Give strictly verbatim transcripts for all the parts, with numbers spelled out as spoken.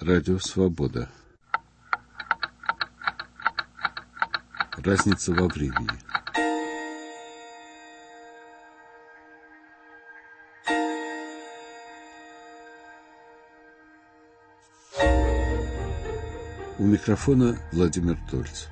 Радио Свобода. Разница во времени. У микрофона Владимир Тольц.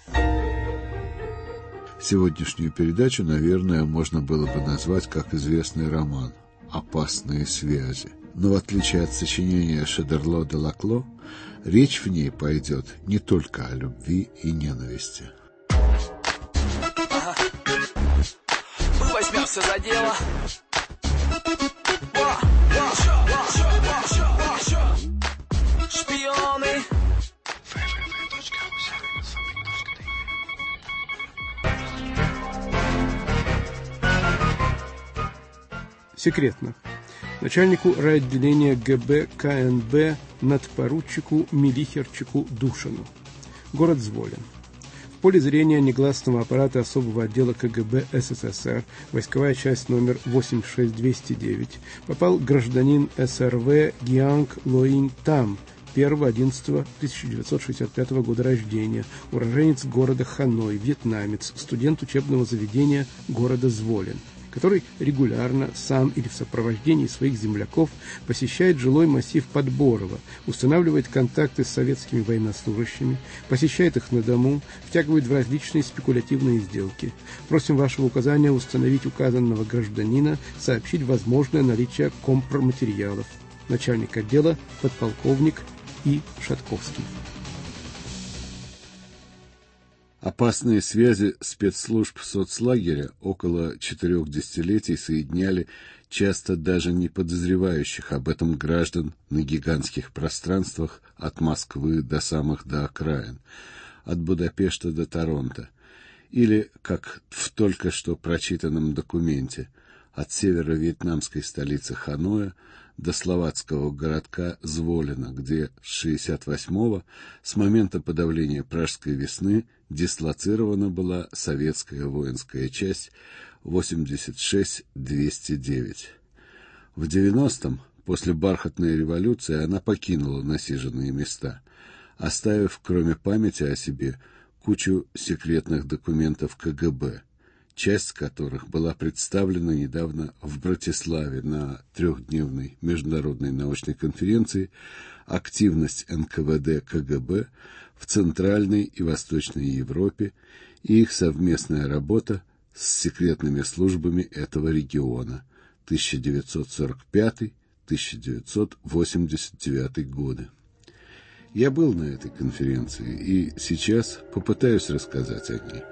Сегодняшнюю передачу, наверное, можно было бы назвать как известный роман «Опасные связи». Но в отличие от сочинения Шодерло де Лакло, речь в ней пойдет не только о любви и ненависти. Ага. Мы возьмемся за дело. Шпионы. Секретно. Начальнику райотделения ГБ КНБ надпоручику Мелихерчику Душину. Город Зволин. В поле зрения негласного аппарата особого отдела КГБ СССР, войсковая часть номер восемь шесть двести девять, попал гражданин СРВ Гианг Лоинь Там, первого одиннадцатого тысяча девятьсот шестьдесят пятого года рождения, уроженец города Ханой, вьетнамец, студент учебного заведения города Зволин, который регулярно, сам или в сопровождении своих земляков, посещает жилой массив Подборово, устанавливает контакты с советскими военнослужащими, посещает их на дому, втягивает в различные спекулятивные сделки. Просим вашего указания установить указанного гражданина, сообщить возможное наличие компроматериалов. Начальник отдела подполковник И. Шатковский. Опасные связи спецслужб соцлагеря около четырех десятилетий соединяли часто даже не подозревающих об этом граждан на гигантских пространствах от Москвы до самых до окраин, от Будапешта до Торонто, или, как в только что прочитанном документе, от северо-вьетнамской столицы Ханоя до словацкого городка Зволина, где с шестьдесят восьмого, с момента подавления Пражской весны, дислоцирована была советская воинская часть восемьдесят шесть двести девять. В девяностом, после бархатной революции, она покинула насиженные места, оставив, кроме памяти о себе, кучу секретных документов КГБ, часть которых была представлена недавно в Братиславе на трехдневной международной научной конференции «Активность эн ка вэ дэ ка гэ бэ в Центральной и Восточной Европе и их совместная работа с секретными службами этого региона тысяча девятьсот сорок пятый — тысяча девятьсот восемьдесят девятый годы». Я был на этой конференции и сейчас попытаюсь рассказать о ней.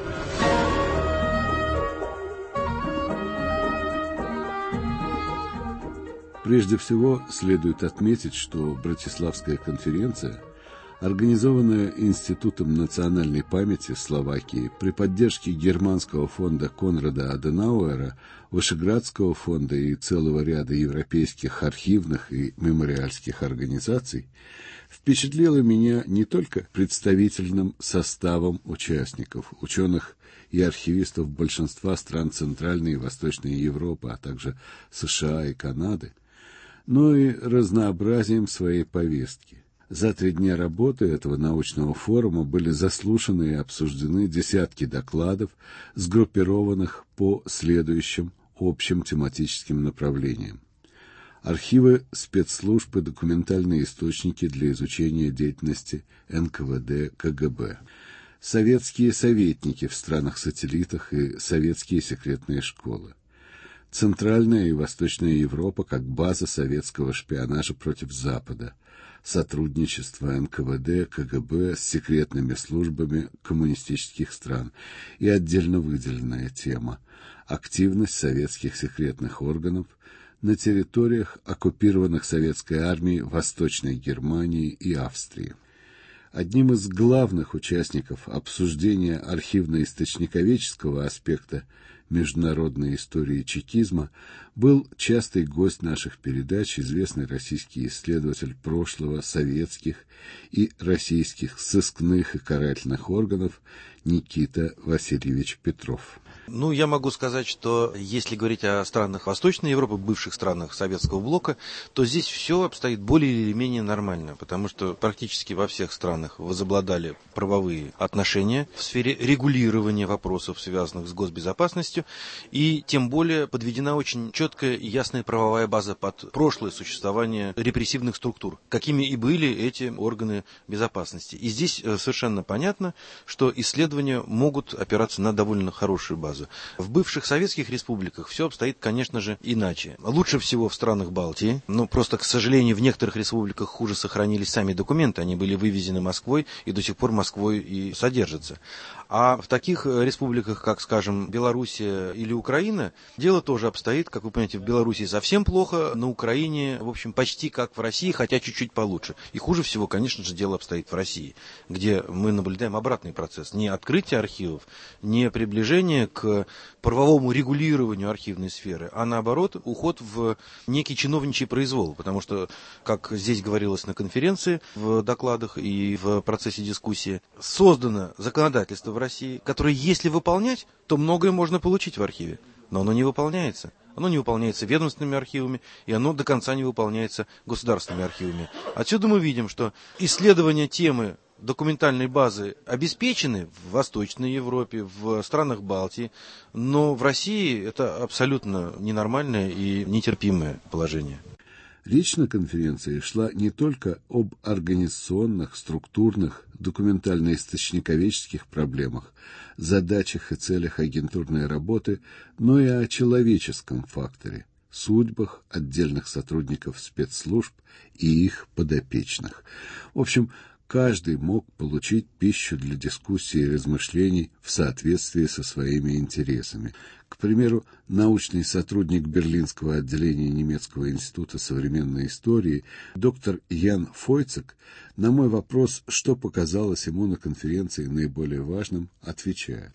Прежде всего, следует отметить, что Братиславская конференция, организованная Институтом национальной памяти Словакии при поддержке германского фонда Конрада Аденауэра, Вышеградского фонда и целого ряда европейских архивных и мемориальских организаций, впечатлила меня не только представительным составом участников, ученых и архивистов большинства стран Центральной и Восточной Европы, а также США и Канады, но и разнообразием своей повестки. За три дня работы этого научного форума были заслушаны и обсуждены десятки докладов, сгруппированных по следующим общим тематическим направлениям: архивы спецслужб и документальные источники для изучения деятельности эн ка вэ дэ ка гэ бэ, советские советники в странах-сателлитах и советские секретные школы, Центральная и Восточная Европа как база советского шпионажа против Запада, сотрудничество эн ка вэ дэ ка гэ бэ с секретными службами коммунистических стран и отдельно выделенная тема «Активность советских секретных органов на территориях, оккупированных советской армией Восточной Германии и Австрии». Одним из главных участников обсуждения архивно-источниковедческого аспекта международной истории чекизма был частый гость наших передач, известный российский исследователь прошлого советских и российских сыскных и карательных органов Никита Васильевич Петров. Ну, я могу сказать, что если говорить о странах Восточной Европы, бывших странах Советского блока, то здесь все обстоит более или менее нормально, потому что практически во всех странах возобладали правовые отношения в сфере регулирования вопросов, связанных с госбезопасностью, и тем более подведена очень четкая и ясная правовая база под прошлое существование репрессивных структур, какими и были эти органы безопасности. И здесь совершенно понятно, что исследования могут опираться на довольно хорошую базу. В бывших советских республиках все обстоит, конечно же, иначе. Лучше всего в странах Балтии, но просто, к сожалению, в некоторых республиках хуже сохранились сами документы, они были вывезены Москвой и до сих пор Москвой и содержатся. А в таких республиках, как, скажем, Белоруссия или Украина, дело тоже обстоит, как вы понимаете, в Белоруссии совсем плохо, на Украине, в общем, почти как в России, хотя чуть-чуть получше. И хуже всего, конечно же, дело обстоит в России, где мы наблюдаем обратный процесс. Не открытие архивов, не приближение к правовому регулированию архивной сферы, а наоборот, уход в некий чиновничий произвол. Потому что, как здесь говорилось на конференции, в докладах и в процессе дискуссии, создано законодательство в России, которое, если выполнять, то многое можно получить в архиве. Но оно не выполняется. Оно не выполняется ведомственными архивами, и оно до конца не выполняется государственными архивами. Отсюда мы видим, что исследование темы документальной базы обеспечены в Восточной Европе, в странах Балтии, но в России это абсолютно ненормальное и нетерпимое положение. Речь на конференции шла не только об организационных, структурных, документально-источниковедческих проблемах, задачах и целях агентурной работы, но и о человеческом факторе, судьбах отдельных сотрудников спецслужб и их подопечных. В общем, каждый мог получить пищу для дискуссий и размышлений в соответствии со своими интересами. К примеру, научный сотрудник Берлинского отделения Немецкого института современной истории доктор Ян Фойцек на мой вопрос, что показалось ему на конференции наиболее важным, отвечает.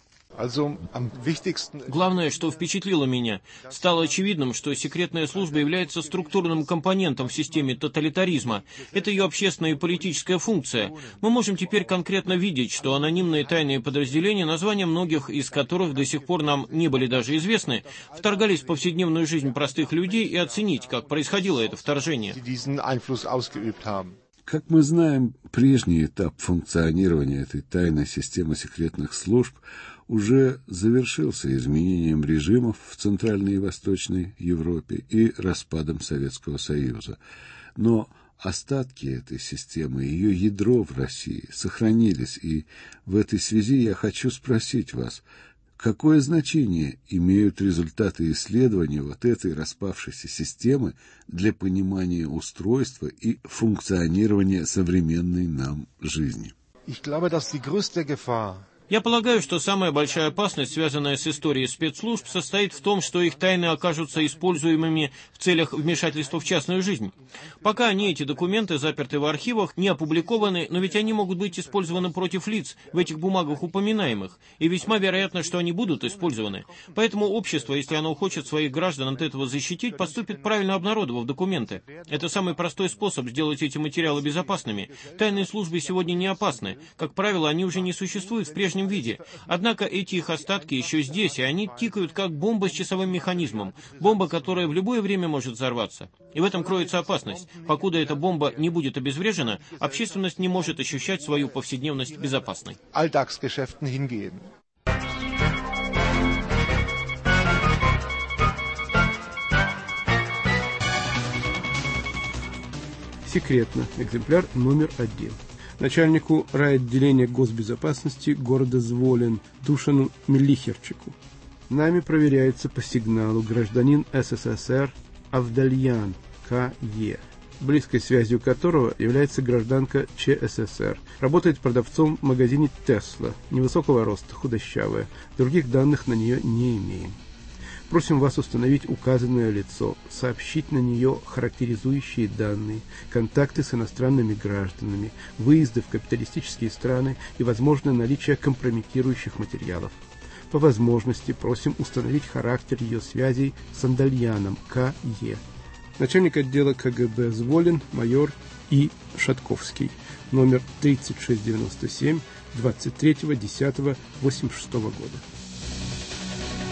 Главное, что впечатлило меня, стало очевидным, что секретная служба является структурным компонентом в системе тоталитаризма. Это ее общественная и политическая функция. Мы можем теперь конкретно видеть, что анонимные тайные подразделения, названия многих из которых до сих пор нам не были даже известны, вторгались в повседневную жизнь простых людей, и оценить, как происходило это вторжение. Как мы знаем, прежний этап функционирования этой тайной системы секретных служб уже завершился изменением режимов в Центральной и Восточной Европе и распадом Советского Союза. Но остатки этой системы, ее ядро в России сохранились, и в этой связи я хочу спросить вас, какое значение имеют результаты исследования вот этой распавшейся системы для понимания устройства и функционирования современной нам жизни? Я полагаю, что самая большая опасность, связанная с историей спецслужб, состоит в том, что их тайны окажутся используемыми в целях вмешательства в частную жизнь. Пока они, эти документы, заперты в архивах, не опубликованы, но ведь они могут быть использованы против лиц, в этих бумагах упоминаемых, и весьма вероятно, что они будут использованы. Поэтому общество, если оно хочет своих граждан от этого защитить, поступит правильно, обнародовав документы. Это самый простой способ сделать эти материалы безопасными. Тайные службы сегодня не опасны. Как правило, они уже не существуют в прежнем виде. Однако эти их остатки еще здесь, и они тикают как бомба с часовым механизмом. Бомба, которая в любое время может взорваться. И в этом кроется опасность. Покуда эта бомба не будет обезврежена, общественность не может ощущать свою повседневность безопасной. Секретно. Экземпляр номер один. Начальнику райотделения госбезопасности города Зволен Душану Мелихерчику. Нами проверяется по сигналу гражданин СССР Авдальян К Е, близкой связью которого является гражданка ЧССР. Работает продавцом в магазине Тесла, невысокого роста, худощавая. Других данных на нее не имеем. Просим вас установить указанное лицо, сообщить на нее характеризующие данные, контакты с иностранными гражданами, выезды в капиталистические страны и возможное наличие компрометирующих материалов. По возможности просим установить характер ее связей с Андальяном К Е. Начальник отдела КГБ Зволен, майор И. Шатковский, номер тридцать шесть девяносто семь, двадцать третьего десятого восемьдесят шестого года.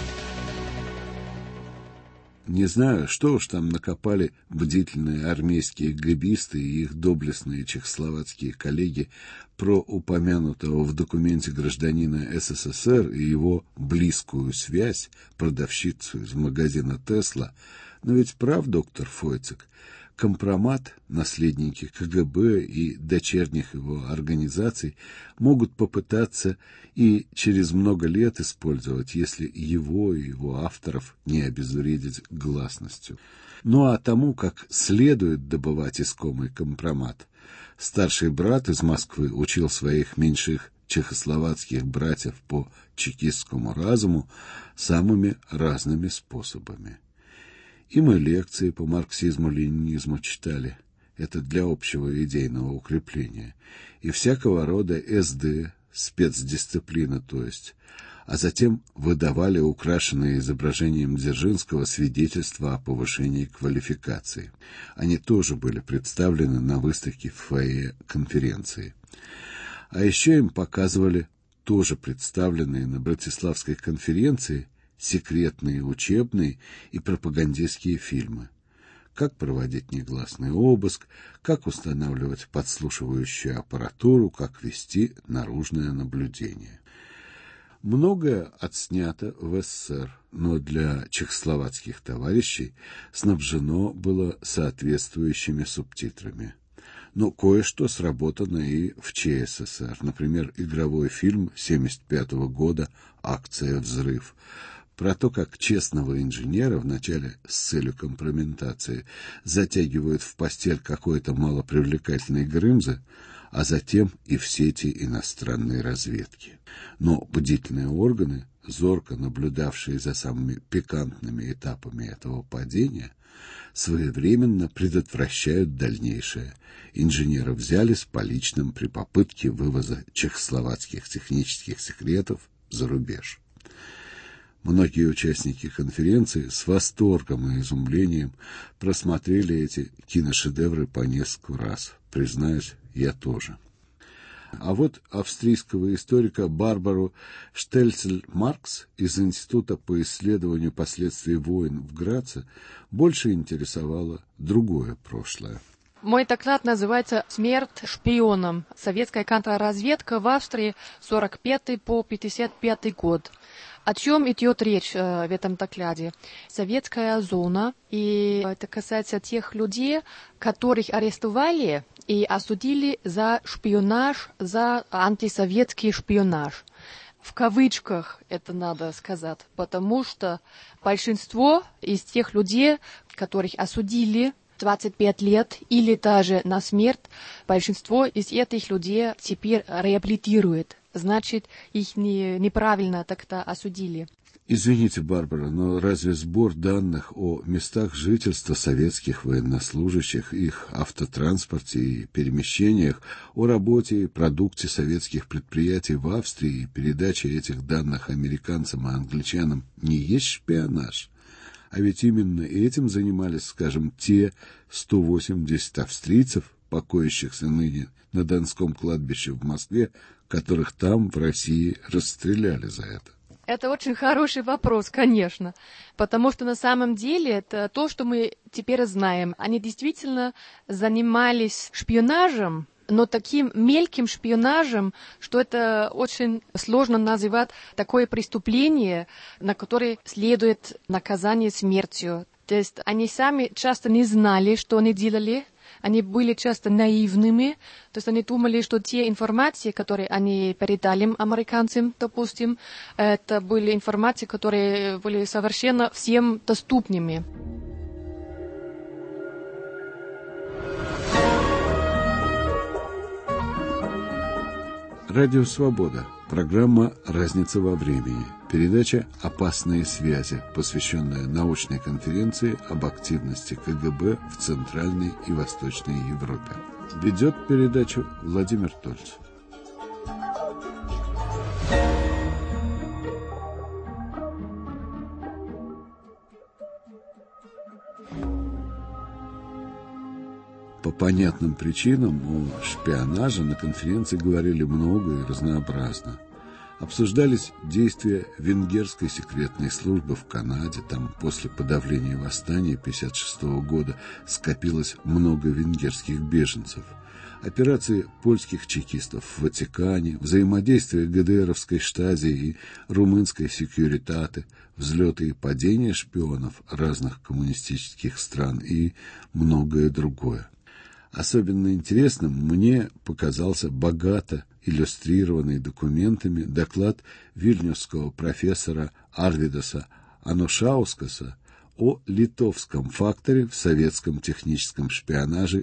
Не знаю, что уж там накопали бдительные армейские гэбисты и их доблестные чехословацкие коллеги про упомянутого в документе гражданина СССР и его близкую связь, продавщицу из магазина «Тесла», но ведь прав доктор Фойцек. Компромат наследники КГБ и дочерних его организаций могут попытаться и через много лет использовать, если его и его авторов не обезвредить гласностью. Ну а тому, как следует добывать искомый компромат, старший брат из Москвы учил своих меньших чехословацких братьев по чекистскому разуму самыми разными способами. И мы лекции по марксизму-ленинизму читали. Это для общего идейного укрепления. И всякого рода СД, спецдисциплина, то есть. А затем выдавали украшенные изображением Дзержинского свидетельства о повышении квалификации. Они тоже были представлены на выставке в фойе конференции. А еще им показывали, тоже представленные на Братиславской конференции, секретные учебные и пропагандистские фильмы. Как проводить негласный обыск, как устанавливать подслушивающую аппаратуру, как вести наружное наблюдение. Многое отснято в СССР, но для чехословацких товарищей снабжено было соответствующими субтитрами. Но кое-что сработано и в ЧССР. Например, игровой фильм семьдесят пятого года «Акция «Взрыв», про то, как честного инженера вначале с целью компрометации затягивают в постель какой-то малопривлекательной Грымзы, а затем и в сети иностранной разведки. Но бдительные органы, зорко наблюдавшие за самыми пикантными этапами этого падения, своевременно предотвращают дальнейшее. Инженера взяли с поличным при попытке вывоза чехословацких технических секретов за рубеж. Многие участники конференции с восторгом и изумлением просмотрели эти киношедевры по несколько раз. Признаюсь, я тоже. А вот австрийского историка Барбару Штельцель-Маркс из Института по исследованию последствий войн в Граце больше интересовало другое прошлое. Мой доклад называется «Смерть шпионам. Советская контрразведка в Австрии сорок пятый по пятьдесят пятый год». О чем идет речь э, в этом докладе? Советская зона, и это касается тех людей, которых арестовали и осудили за шпионаж, за антисоветский шпионаж. В кавычках это надо сказать, потому что большинство из тех людей, которых осудили двадцать пять лет или даже на смерть, большинство из этих людей теперь реабилитирует. Значит, их не, неправильно так-то осудили. Извините, Барбара, но разве сбор данных о местах жительства советских военнослужащих, их автотранспорте и перемещениях, о работе и продукте советских предприятий в Австрии и передача этих данных американцам и англичанам не есть шпионаж? А ведь именно этим занимались, скажем, те сто восемьдесят австрийцев, покоящихся ныне на Донском кладбище в Москве, которых там, в России, расстреляли за это. Это очень хороший вопрос, конечно, потому что на самом деле это то, что мы теперь знаем. Они действительно занимались шпионажем, но таким мелким шпионажем, что это очень сложно называть такое преступление, на которое следует наказание смертью. То есть они сами часто не знали, что они делали. Они были часто наивными, то есть они думали, что те информации, которые они передали американцам, допустим, это были информации, которые были совершенно всем доступными. Радио «Свобода». Программа «Разница во времени». Передача «Опасные связи», посвященная научной конференции об активности КГБ в Центральной и Восточной Европе. Ведет передачу Владимир Тольц. По понятным причинам о шпионаже на конференции говорили много и разнообразно. Обсуждались действия венгерской секретной службы в Канаде. Там после подавления восстания тысяча девятьсот пятьдесят шестого года скопилось много венгерских беженцев. Операции польских чекистов в Ватикане, взаимодействие ГДРовской штази и румынской секьюритаты, взлеты и падения шпионов разных коммунистических стран и многое другое. Особенно интересным мне показался богато иллюстрированный документами доклад вильнюсского профессора Арвидаса Анушаускаса о литовском факторе в советском техническом шпионаже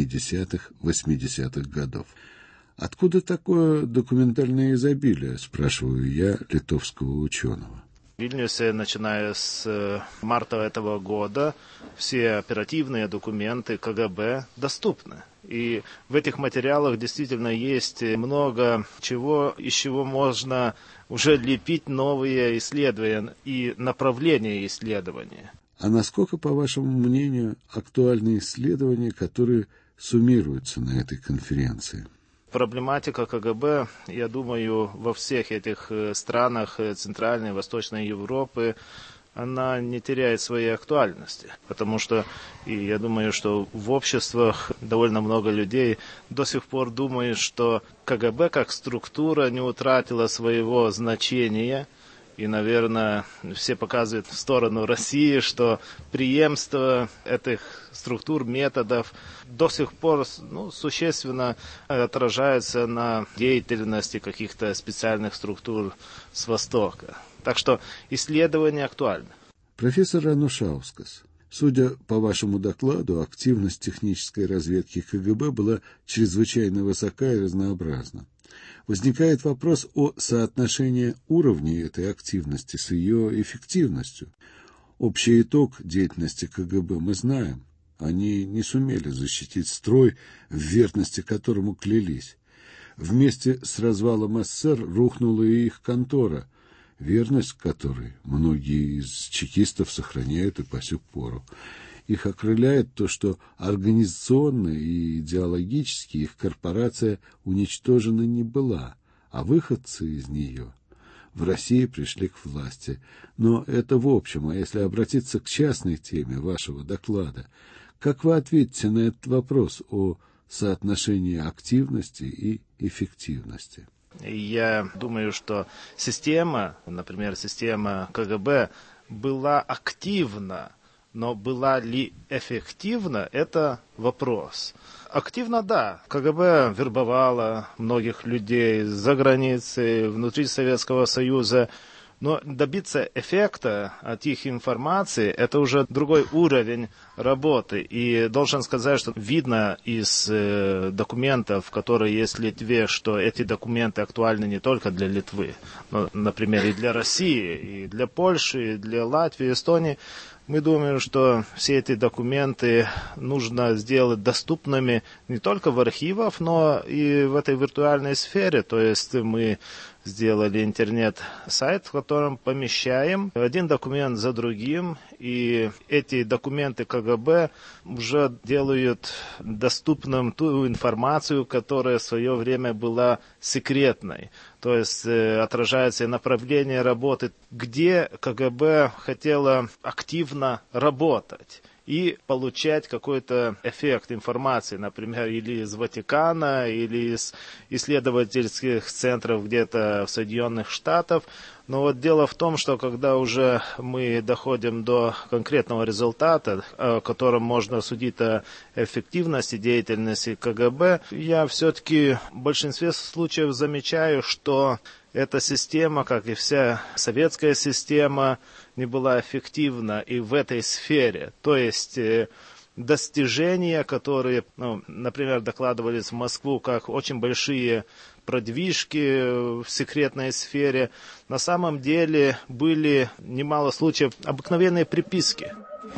семидесятых-восьмидесятых годов. Откуда такое документальное изобилие, спрашиваю я литовского ученого. В Вильнюсе, начиная с марта этого года, все оперативные документы КГБ доступны. И в этих материалах действительно есть много чего, из чего можно уже лепить новые исследования и направления исследования. А насколько, по вашему мнению, актуальны исследования, которые суммируются на этой конференции? Проблематика КГБ, я думаю, во всех этих странах Центральной и Восточной Европы, она не теряет своей актуальности. Потому что, и я думаю, что в обществах довольно много людей до сих пор думают, что КГБ как структура не утратила своего значения. И, наверное, все показывают в сторону России, что преемство этих структур, методов до сих пор ну, существенно отражается на деятельности каких-то специальных структур с Востока. Так что исследования актуальны. Профессор Анушаускас, судя по вашему докладу, активность технической разведки КГБ была чрезвычайно высока и разнообразна. Возникает вопрос о соотношении уровней этой активности с ее эффективностью. Общий итог деятельности КГБ мы знаем. Они не сумели защитить строй, в верности которому клялись. Вместе с развалом СССР рухнула и их контора, верность которой многие из чекистов сохраняют и по сю пору. Их окрыляет то, что организационно и идеологически их корпорация уничтожена не была, а выходцы из нее в России пришли к власти. Но это в общем, а если обратиться к частной теме вашего доклада, как вы ответите на этот вопрос о соотношении активности и эффективности? Я думаю, что система, например, система КГБ была активна, но была ли эффективна, это вопрос. Активно, да. КГБ вербовала многих людей за границей, внутри Советского Союза. Но добиться эффекта от их информации, это уже другой уровень работы. И должен сказать, что видно из э, документов, которые есть в Литве, что эти документы актуальны не только для Литвы, но, например, и для России, и для Польши, и для Латвии, Эстонии. Мы думаем, что все эти документы нужно сделать доступными не только в архивах, но и в этой виртуальной сфере. То есть мы сделали интернет-сайт, в котором помещаем один документ за другим, и эти документы КГБ уже делают доступным ту информацию, которая в свое время была секретной. То есть э, отражается направление работы, где КГБ хотела активно работать и получать какой-то эффект информации, например, или из Ватикана, или из исследовательских центров где-то в Соединенных Штатах. Но вот дело в том, что когда уже мы доходим до конкретного результата, о котором можно судить о эффективности деятельности КГБ, я все-таки в большинстве случаев замечаю, что эта система, как и вся советская система, не была эффективна и в этой сфере. То есть достижения, которые, ну, например, докладывались в Москву как очень большие продвижки в секретной сфере, на самом деле были немало случаев обыкновенные приписки.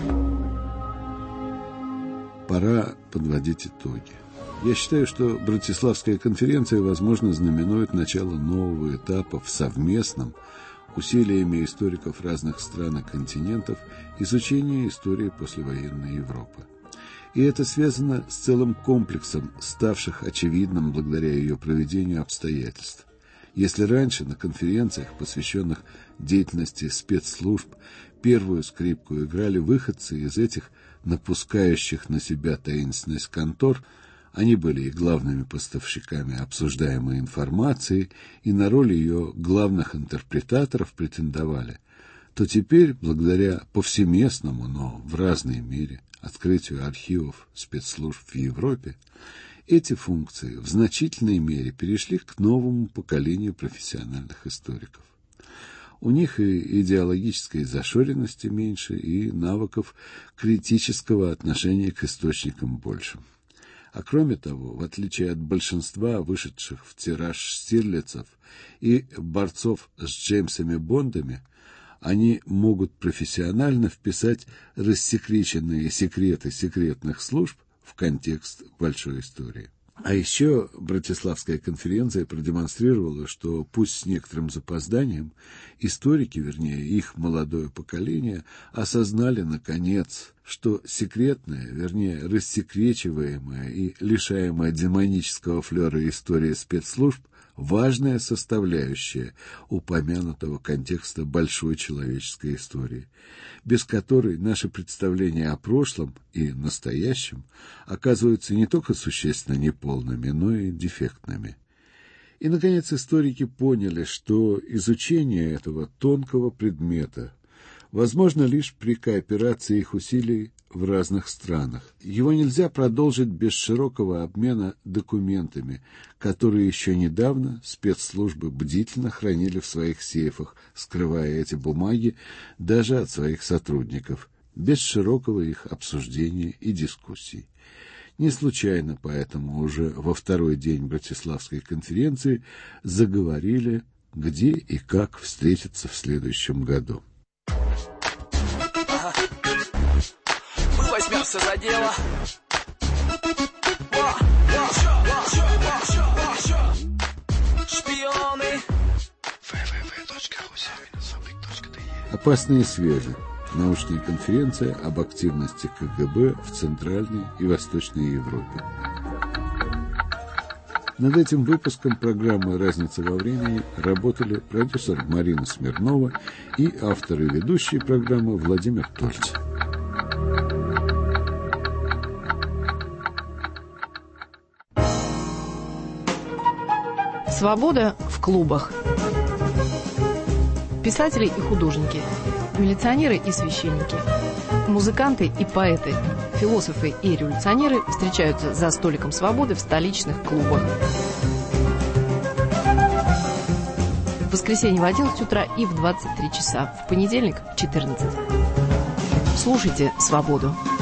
Пора подводить итоги. Я считаю, что Братиславская конференция, возможно, знаменует начало нового этапа в совместном, усилиями историков разных стран и континентов, изучении истории послевоенной Европы. И это связано с целым комплексом ставших очевидным благодаря ее проведению обстоятельств. Если раньше на конференциях, посвященных деятельности спецслужб, первую скрипку играли выходцы из этих напускающих на себя таинственность контор, они были и главными поставщиками обсуждаемой информации, и на роль ее главных интерпретаторов претендовали, то теперь, благодаря повсеместному, но в разной мере, открытию архивов спецслужб в Европе, эти функции в значительной мере перешли к новому поколению профессиональных историков. У них и идеологической зашоренности меньше, и навыков критического отношения к источникам больше. А кроме того, в отличие от большинства вышедших в тираж Штирлицев и борцов с Джеймсами Бондами, они могут профессионально вписать рассекреченные секреты секретных служб в контекст большой истории. А еще Братиславская конференция продемонстрировала, что пусть с некоторым запозданием историки, вернее их молодое поколение, осознали наконец, что секретная, вернее рассекречиваемая и лишаемая демонического флера история спецслужб важная составляющая упомянутого контекста большой человеческой истории, без которой наши представления о прошлом и настоящем оказываются не только существенно неполными, но и дефектными. И, наконец, историки поняли, что изучение этого тонкого предмета возможно лишь при кооперации их усилий в разных странах. Его нельзя продолжить без широкого обмена документами, которые еще недавно спецслужбы бдительно хранили в своих сейфах, скрывая эти бумаги даже от своих сотрудников, без широкого их обсуждения и дискуссий. Не случайно поэтому уже во второй день Братиславской конференции заговорили, где и как встретиться в следующем году. Возьмемся за дело. Шпионы. вэ вэ вэ точка ру слэш фабрик точка дэ е. Опасные связи. Научная конференция об активности ка гэ бэ в Центральной и Восточной Европе. Над этим выпуском программы «Разница во времени» работали продюсер Марина Смирнова и автор и ведущий программы Владимир Тольц. Свобода в клубах. Писатели и художники, милиционеры и священники, музыканты и поэты, философы и революционеры встречаются за столиком свободы в столичных клубах. В воскресенье в одиннадцать утра и в двадцать три часа, в понедельник в четырнадцать. Слушайте «Свободу».